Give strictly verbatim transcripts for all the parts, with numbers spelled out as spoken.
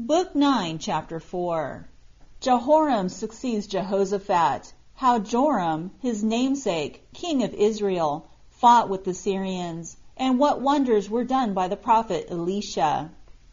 Book nine, Chapter four. Jehoram succeeds Jehoshaphat. How Joram, his namesake, king of Israel, fought with the Syrians, and what wonders were done by the prophet Elisha.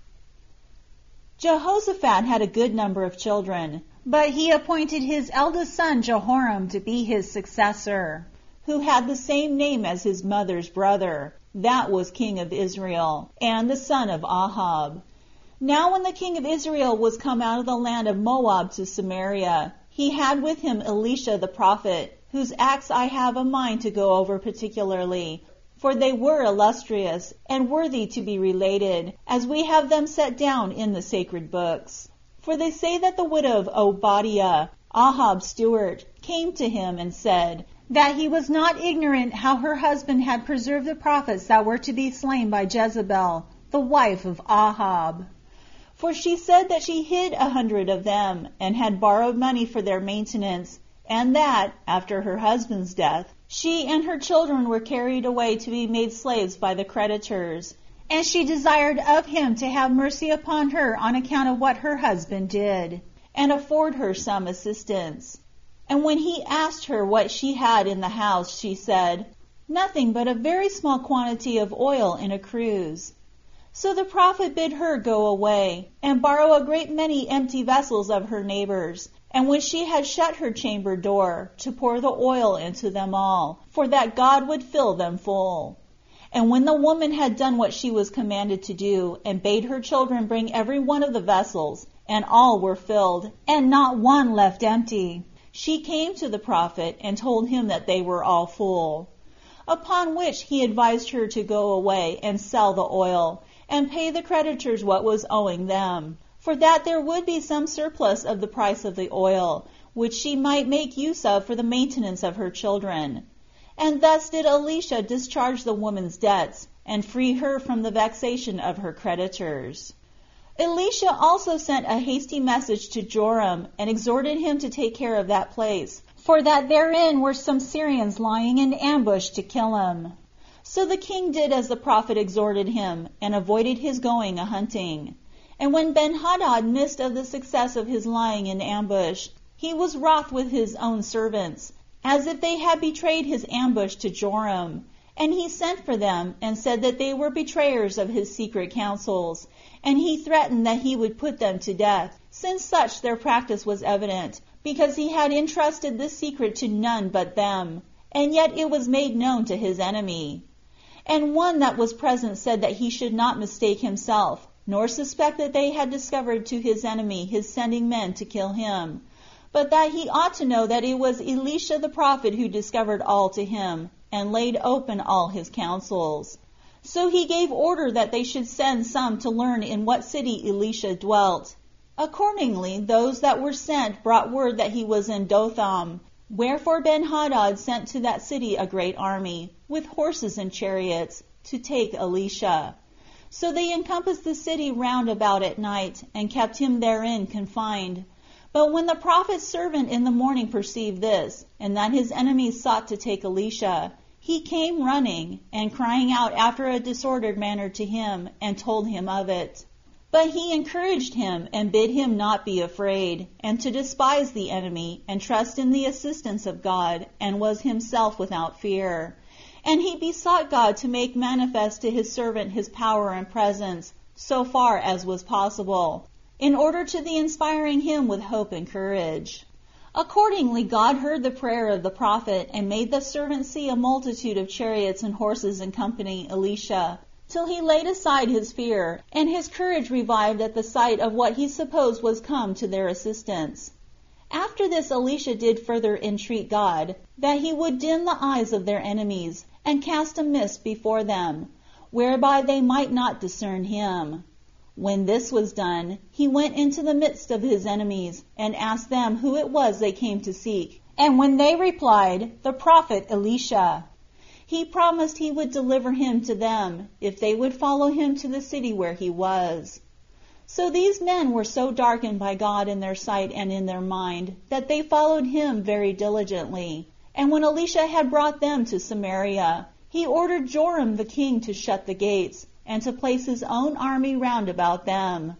Jehoshaphat had a good number of children, but he appointed his eldest son Jehoram to be his successor, who had the same name as his mother's brother, that was king of Israel, and the son of Ahab. Now when the king of Israel was come out of the land of Moab to Samaria, he had with him Elisha the prophet, whose acts I have a mind to go over particularly, for they were illustrious, and worthy to be related, as we have them set down in the sacred books. For they say that the widow of Obadiah, Ahab's steward, came to him and said, that he was not ignorant how her husband had preserved the prophets that were to be slain by Jezebel, the wife of Ahab. For she said that she hid a hundred of them, and had borrowed money for their maintenance, and that, after her husband's death, she and her children were carried away to be made slaves by the creditors. And she desired of him to have mercy upon her on account of what her husband did, and afford her some assistance. And when he asked her what she had in the house, she said, nothing but a very small quantity of oil in a cruse. So the prophet bid her go away, and borrow a great many empty vessels of her neighbors, and when she had shut her chamber door, to pour the oil into them all, for that God would fill them full. And when the woman had done what she was commanded to do, and bade her children bring every one of the vessels, and all were filled, and not one left empty, she came to the prophet, and told him that they were all full. Upon which he advised her to go away, and sell the oil, and pay the creditors what was owing them, for that there would be some surplus of the price of the oil, which she might make use of for the maintenance of her children. And thus did Elisha discharge the woman's debts, and free her from the vexation of her creditors. Elisha also sent a hasty message to Joram, and exhorted him to take care of that place, for that therein were some Syrians lying in ambush to kill him. So the king did as the prophet exhorted him, and avoided his going a-hunting. And when Ben-Hadad missed of the success of his lying in ambush, he was wroth with his own servants, as if they had betrayed his ambush to Joram. And he sent for them, and said that they were betrayers of his secret counsels, and he threatened that he would put them to death, since such their practice was evident, because he had entrusted this secret to none but them, and yet it was made known to his enemy. And one that was present said that he should not mistake himself, nor suspect that they had discovered to his enemy his sending men to kill him, but that he ought to know that it was Elisha the prophet who discovered all to him, and laid open all his counsels. So he gave order that they should send some to learn in what city Elisha dwelt. Accordingly, those that were sent brought word that he was in Dotham. Wherefore Ben-Hadad sent to that city a great army, with horses and chariots, to take Elisha. So they encompassed the city round about at night, and kept him therein confined. But when the prophet's servant in the morning perceived this, and that his enemies sought to take Elisha, he came running, and crying out after a disordered manner to him, and told him of it. But he encouraged him, and bid him not be afraid, and to despise the enemy, and trust in the assistance of God, and was himself without fear. And he besought God to make manifest to his servant his power and presence, so far as was possible, in order to the inspiring him with hope and courage. Accordingly God heard the prayer of the prophet, and made the servant see a multitude of chariots and horses accompanying Elisha, till he laid aside his fear, and his courage revived at the sight of what he supposed was come to their assistance. After this Elisha did further entreat God, that he would dim the eyes of their enemies, and cast a mist before them, whereby they might not discern him. When this was done, he went into the midst of his enemies, and asked them who it was they came to seek. And when they replied, the prophet Elisha, he promised he would deliver him to them, if they would follow him to the city where he was. So these men were so darkened by God in their sight and in their mind, that they followed him very diligently. And when Elisha had brought them to Samaria, he ordered Joram the king to shut the gates, and to place his own army round about them.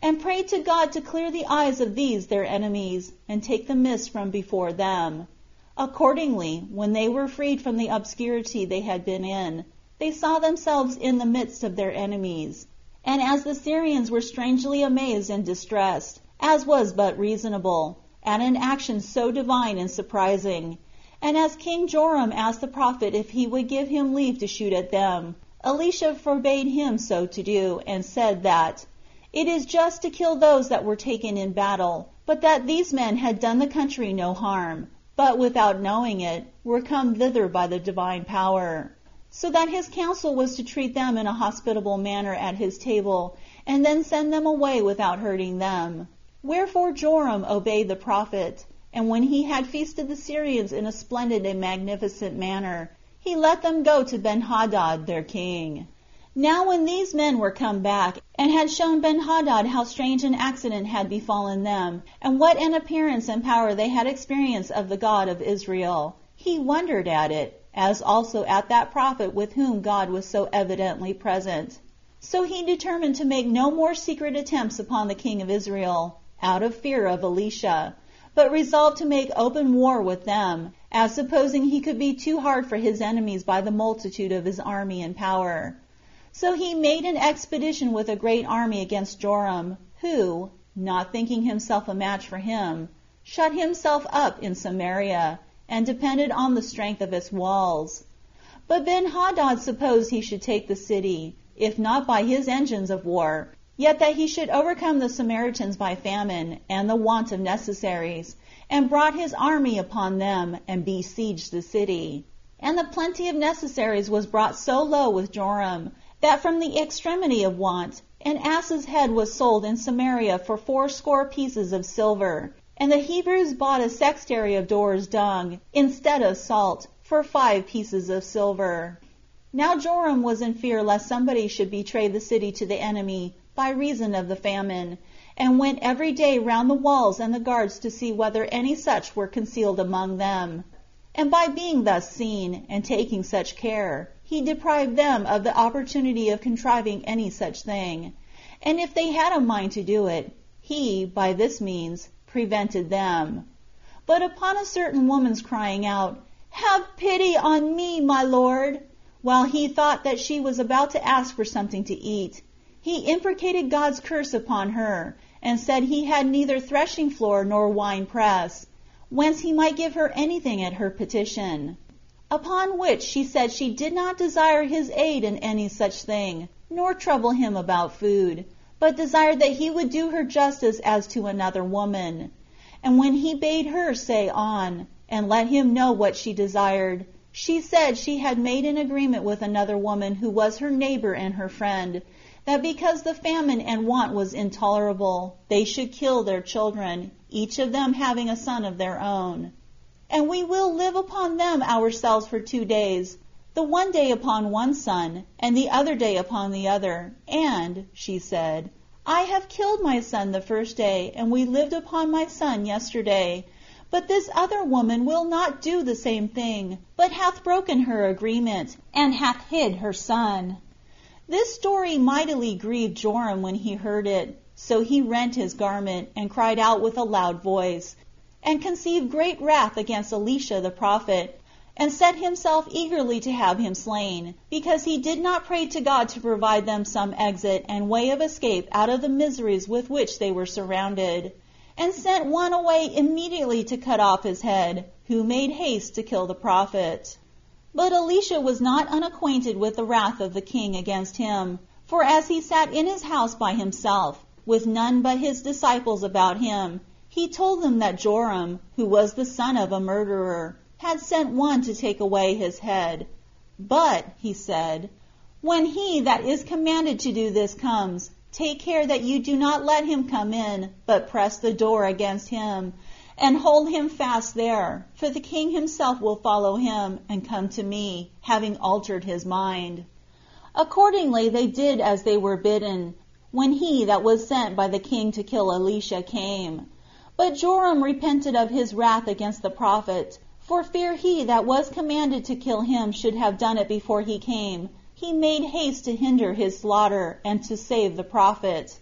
and prayed to God to clear the eyes of these their enemies, and take the mist from before them. Accordingly, when they were freed from the obscurity they had been in, they saw themselves in the midst of their enemies. And as the Syrians were strangely amazed and distressed, as was but reasonable, at an action so divine and surprising, and as King Joram asked the prophet if he would give him leave to shoot at them, Elisha forbade him so to do, and said that it is just to kill those that were taken in battle, but that these men had done the country no harm, but without knowing it, were come thither by the divine power. So that his counsel was to treat them in a hospitable manner at his table, and then send them away without hurting them. Wherefore Joram obeyed the prophet, and when he had feasted the Syrians in a splendid and magnificent manner, he let them go to Benhadad their king. Now when these men were come back, and had shown Benhadad how strange an accident had befallen them, and what an appearance and power they had experienced of the God of Israel, he wondered at it, as also at that prophet with whom God was so evidently present. So he determined to make no more secret attempts upon the king of Israel, out of fear of Elisha, but resolved to make open war with them, as supposing he could be too hard for his enemies by the multitude of his army and power. So he made an expedition with a great army against Joram, who, not thinking himself a match for him, shut himself up in Samaria, and depended on the strength of its walls. But Benhadad supposed he should take the city, if not by his engines of war, yet that he should overcome the Samaritans by famine, and the want of necessaries, and brought his army upon them, and besieged the city. And the plenty of necessaries was brought so low with Joram, that from the extremity of want, an ass's head was sold in Samaria for fourscore pieces of silver, and the Hebrews bought a sextary of doors' dung, instead of salt, for five pieces of silver. Now Joram was in fear lest somebody should betray the city to the enemy by reason of the famine, and went every day round the walls and the guards to see whether any such were concealed among them. And by being thus seen, and taking such care, he deprived them of the opportunity of contriving any such thing, and if they had a mind to do it, he, by this means, prevented them. But upon a certain woman's crying out, "Have pity on me, my lord," while he thought that she was about to ask for something to eat, he imprecated God's curse upon her, and said he had neither threshing floor nor wine press, whence he might give her anything at her petition. Upon which she said she did not desire his aid in any such thing, nor trouble him about food, but desired that he would do her justice as to another woman. And when he bade her say on, and let him know what she desired, she said she had made an agreement with another woman who was her neighbor and her friend, that because the famine and want was intolerable, they should kill their children, each of them having a son of their own. And we will live upon them ourselves for two days, the one day upon one son, and the other day upon the other. And, she said, I have killed my son the first day, and we lived upon my son yesterday. But this other woman will not do the same thing, but hath broken her agreement, and hath hid her son. This story mightily grieved Joram when he heard it, so he rent his garment, and cried out with a loud voice, and conceived great wrath against Elisha the prophet, and set himself eagerly to have him slain, because he did not pray to God to provide them some exit and way of escape out of the miseries with which they were surrounded, and sent one away immediately to cut off his head, who made haste to kill the prophet. But Elisha was not unacquainted with the wrath of the king against him, for as he sat in his house by himself, with none but his disciples about him, he told them that Joram, who was the son of a murderer, had sent one to take away his head. But, he said, when he that is commanded to do this comes, take care that you do not let him come in, but press the door against him, and hold him fast there, for the king himself will follow him, and come to me, having altered his mind. Accordingly they did as they were bidden, when he that was sent by the king to kill Elisha came. But Joram repented of his wrath against the prophet, for fear he that was commanded to kill him should have done it before he came. He made haste to hinder his slaughter, and to save the prophet.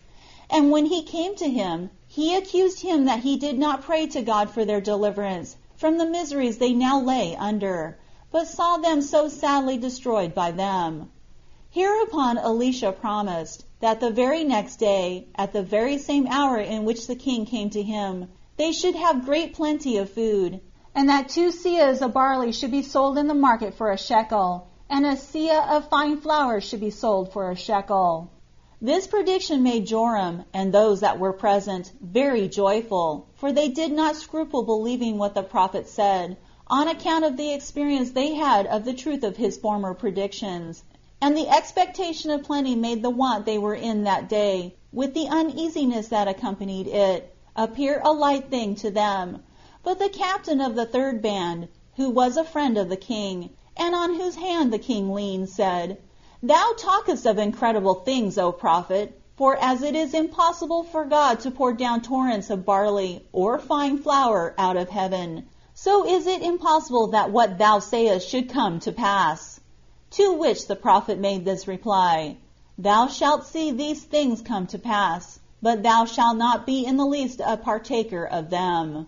And when he came to him, he accused him that he did not pray to God for their deliverance from the miseries they now lay under, but saw them so sadly destroyed by them. Hereupon Elisha promised that the very next day, at the very same hour in which the king came to him, they should have great plenty of food, and that two seahs of barley should be sold in the market for a shekel, and a seah of fine flour should be sold for a shekel. This prediction made Joram and those that were present very joyful, for they did not scruple believing what the prophet said, on account of the experience they had of the truth of his former predictions. And the expectation of plenty made the want they were in that day, with the uneasiness that accompanied it, appear a light thing to them. But the captain of the third band, who was a friend of the king, and on whose hand the king leaned, said, Thou talkest of incredible things, O prophet, for as it is impossible for God to pour down torrents of barley or fine flour out of heaven, so is it impossible that what thou sayest should come to pass. To which the prophet made this reply, Thou shalt see these things come to pass, but thou shalt not be in the least a partaker of them.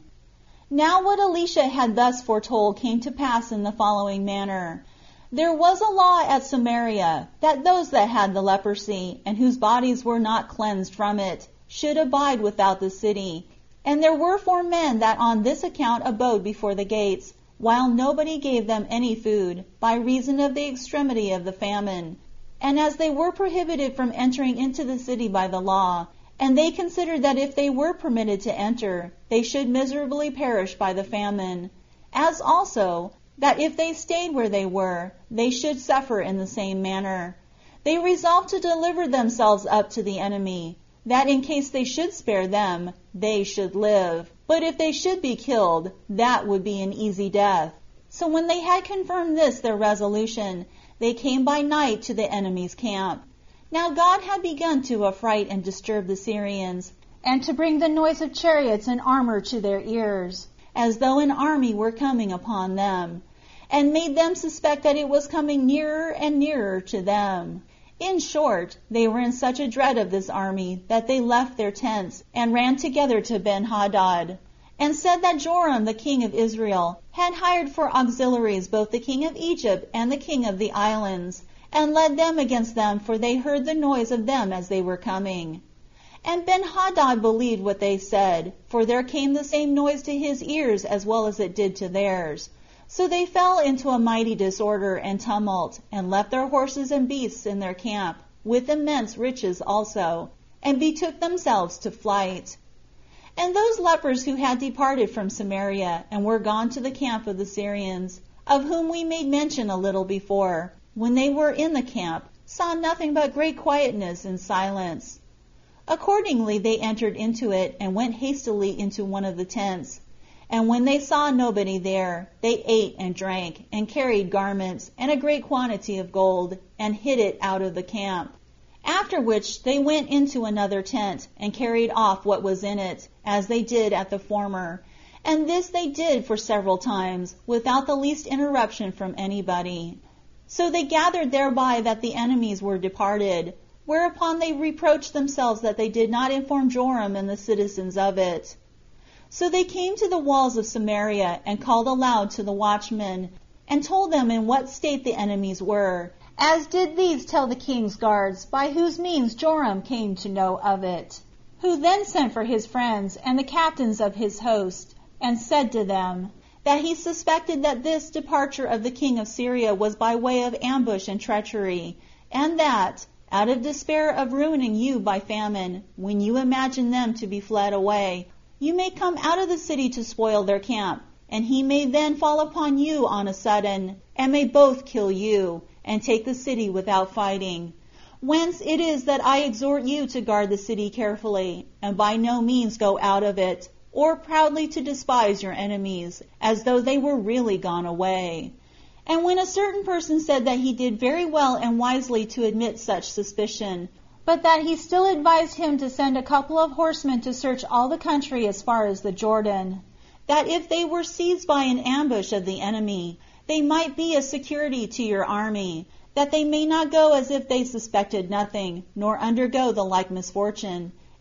Now what Elisha had thus foretold came to pass in the following manner. There was a law at Samaria, that those that had the leprosy, and whose bodies were not cleansed from it, should abide without the city. And there were four men that on this account abode before the gates, while nobody gave them any food, by reason of the extremity of the famine. And as they were prohibited from entering into the city by the law, and they considered that if they were permitted to enter, they should miserably perish by the famine, as also, that if they stayed where they were, they should suffer in the same manner. They resolved to deliver themselves up to the enemy, that in case they should spare them, they should live. But if they should be killed, that would be an easy death. So when they had confirmed this their resolution, they came by night to the enemy's camp. Now God had begun to affright and disturb the Syrians, and to bring the noise of chariots and armor to their ears, as though an army were coming upon them, and made them suspect that it was coming nearer and nearer to them. In short, they were in such a dread of this army that they left their tents and ran together to Ben-Hadad, and said that Joram the king of Israel had hired for auxiliaries both the king of Egypt and the king of the islands, and led them against them, for they heard the noise of them as they were coming. And Ben-Hadad believed what they said, for there came the same noise to his ears as well as it did to theirs. So they fell into a mighty disorder and tumult, and left their horses and beasts in their camp, with immense riches also, and betook themselves to flight. And those lepers who had departed from Samaria, and were gone to the camp of the Syrians, of whom we made mention a little before, when they were in the camp, saw nothing but great quietness and silence. Accordingly they entered into it, and went hastily into one of the tents. And when they saw nobody there, they ate and drank, and carried garments, and a great quantity of gold, and hid it out of the camp. After which they went into another tent, and carried off what was in it, as they did at the former. And this they did for several times, without the least interruption from anybody. So they gathered thereby that the enemies were departed, whereupon they reproached themselves that they did not inform Joram and the citizens of it. So they came to the walls of Samaria, and called aloud to the watchmen, and told them in what state the enemies were, as did these tell the king's guards, by whose means Joram came to know of it. Who then sent for his friends and the captains of his host, and said to them, that he suspected that this departure of the king of Syria was by way of ambush and treachery, and that, out of despair of ruining you by famine, when you imagine them to be fled away, you may come out of the city to spoil their camp, and he may then fall upon you on a sudden, and may both kill you, and take the city without fighting. Whence it is that I exhort you to guard the city carefully, and by no means go out of it, or proudly to despise your enemies, as though they were really gone away. And when a certain person said that he did very well and wisely to admit such suspicion, but that he still advised him to send a couple of horsemen to search all the country as far as the Jordan, that if they were seized by an ambush of the enemy, they might be a security to your army, that they may not go as if they suspected nothing, nor undergo the like misfortune,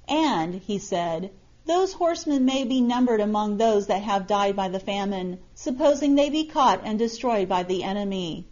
And, he said, those horsemen may be numbered among those that have died by the famine, supposing they be caught and destroyed by the enemy.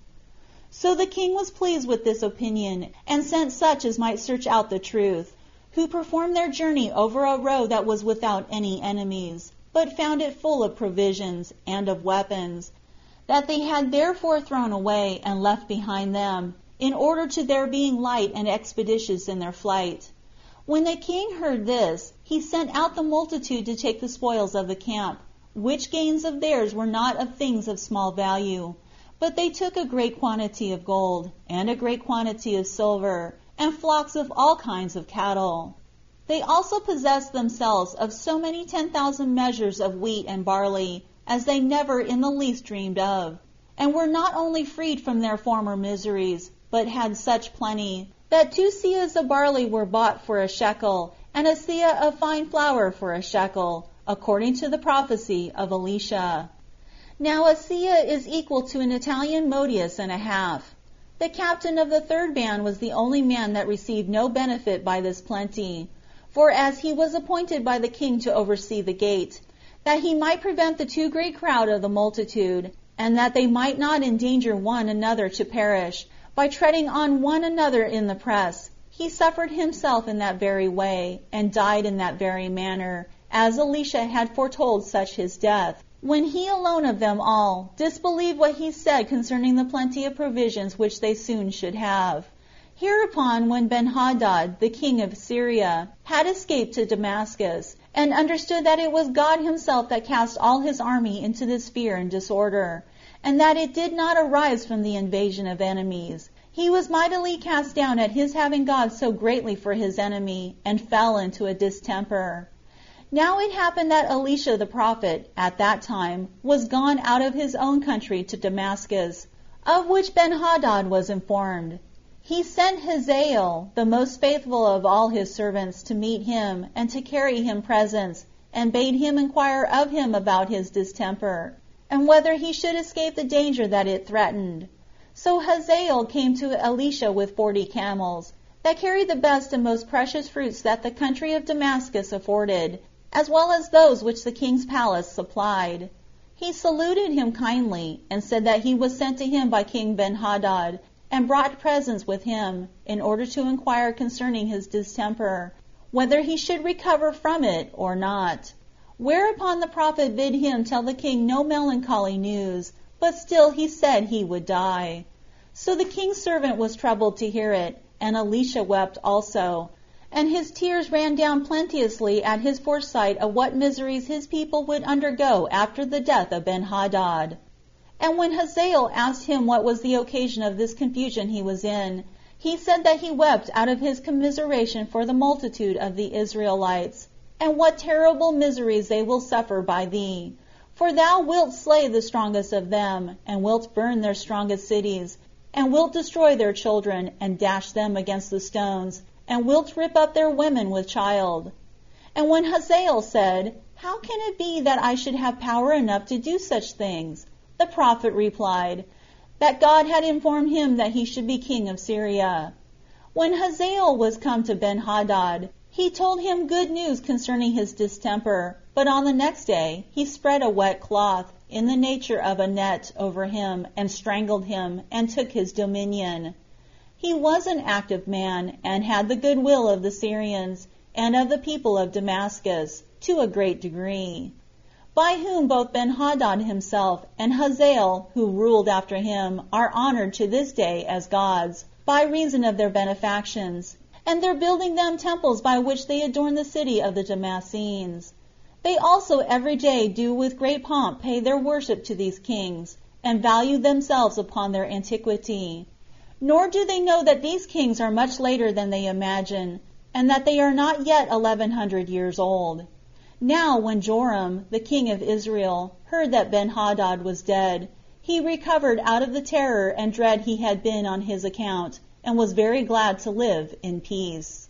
So the king was pleased with this opinion, and sent such as might search out the truth, who performed their journey over a road that was without any enemies, but found it full of provisions, and of weapons, that they had therefore thrown away and left behind them, in order to their being light and expeditious in their flight. When the king heard this, he sent out the multitude to take the spoils of the camp, which gains of theirs were not of things of small value, but they took a great quantity of gold, and a great quantity of silver, and flocks of all kinds of cattle. They also possessed themselves of so many ten thousand measures of wheat and barley, as they never in the least dreamed of, and were not only freed from their former miseries, but had such plenty, that two seahs of barley were bought for a shekel, and a seah of fine flour for a shekel, according to the prophecy of Elisha. Now a seah is equal to an Italian modius and a half. The captain of the third band was the only man that received no benefit by this plenty, for as he was appointed by the king to oversee the gate, that he might prevent the too great crowd of the multitude, and that they might not endanger one another to perish, by treading on one another in the press, he suffered himself in that very way, and died in that very manner, as Elisha had foretold such his death, when he alone of them all disbelieved what he said concerning the plenty of provisions which they soon should have. Hereupon, when Benhadad, the king of Syria, had escaped to Damascus, and understood that it was God himself that cast all his army into this fear and disorder, and that it did not arise from the invasion of enemies, he was mightily cast down at his having God so greatly for his enemy, and fell into a distemper. Now it happened that Elisha the prophet, at that time, was gone out of his own country to Damascus, of which Benhadad was informed. He sent Hazael, the most faithful of all his servants, to meet him, and to carry him presents, and bade him inquire of him about his distemper, and whether he should escape the danger that it threatened. So Hazael came to Elisha with forty camels, that carried the best and most precious fruits that the country of Damascus afforded, as well as those which the king's palace supplied. He saluted him kindly, and said that he was sent to him by King Benhadad, and brought presents with him, in order to inquire concerning his distemper, whether he should recover from it or not. Whereupon the prophet bid him tell the king no melancholy news, but still he said he would die. So the king's servant was troubled to hear it, and Elisha wept also, and his tears ran down plenteously at his foresight of what miseries his people would undergo after the death of Benhadad. And when Hazael asked him what was the occasion of this confusion he was in, he said that he wept out of his commiseration for the multitude of the Israelites, and what terrible miseries they will suffer by thee. For thou wilt slay the strongest of them, and wilt burn their strongest cities, and wilt destroy their children, and dash them against the stones, and wilt rip up their women with child. And when Hazael said, How can it be that I should have power enough to do such things? The prophet replied, that God had informed him that he should be king of Syria. When Hazael was come to Benhadad, he told him good news concerning his distemper, but on the next day he spread a wet cloth, in the nature of a net, over him, and strangled him, and took his dominion. He was an active man, and had the good will of the Syrians, and of the people of Damascus, to a great degree, by whom both Benhadad himself and Hazael, who ruled after him, are honored to this day as gods, by reason of their benefactions, and their building them temples by which they adorn the city of the Damascenes. They also every day do with great pomp pay their worship to these kings, and value themselves upon their antiquity. Nor do they know that these kings are much later than they imagine, and that they are not yet eleven hundred years old. Now when Joram, the king of Israel, heard that Benhadad was dead, he recovered out of the terror and dread he had been on his account, and was very glad to live in peace.